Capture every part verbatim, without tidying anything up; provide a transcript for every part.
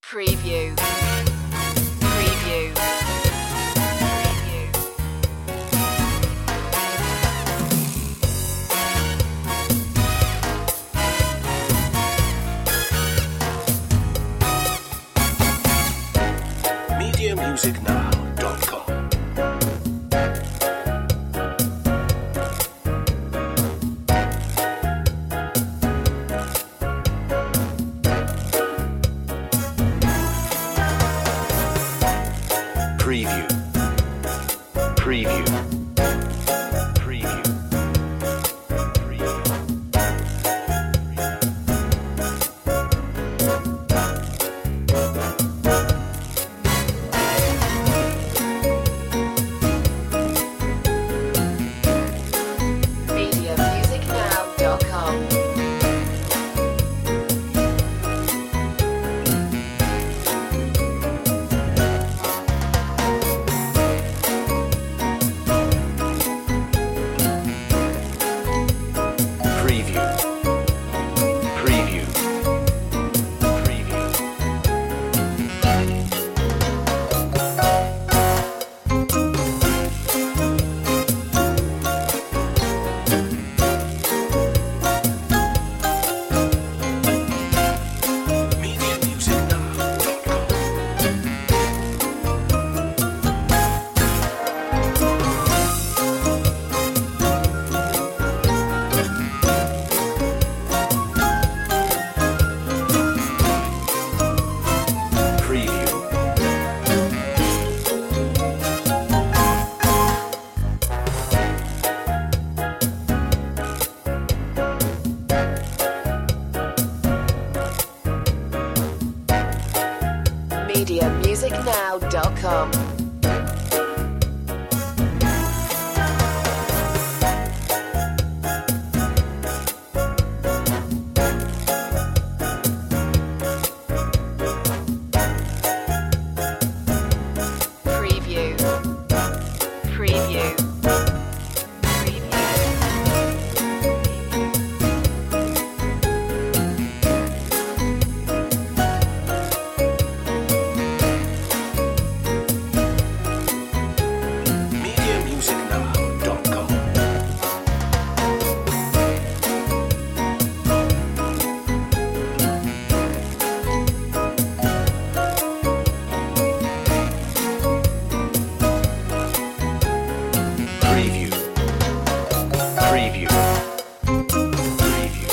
Preview. Preview. Preview. media music now dot com. Preview. Preview. Preview. media music now dot com. Preview. Preview. Preview. media music now dot com. Preview. media music now dot com. Preview. Preview. media music now dot com. Preview. Preview. Preview.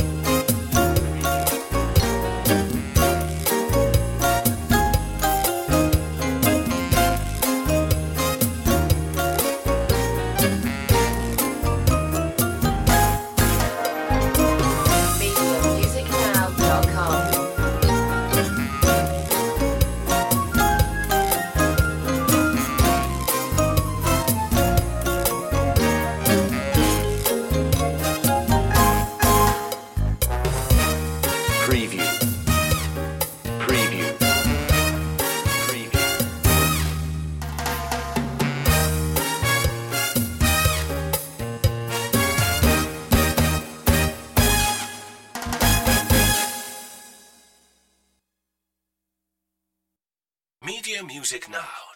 media music now dot com. Preview. Preview. Preview. media music now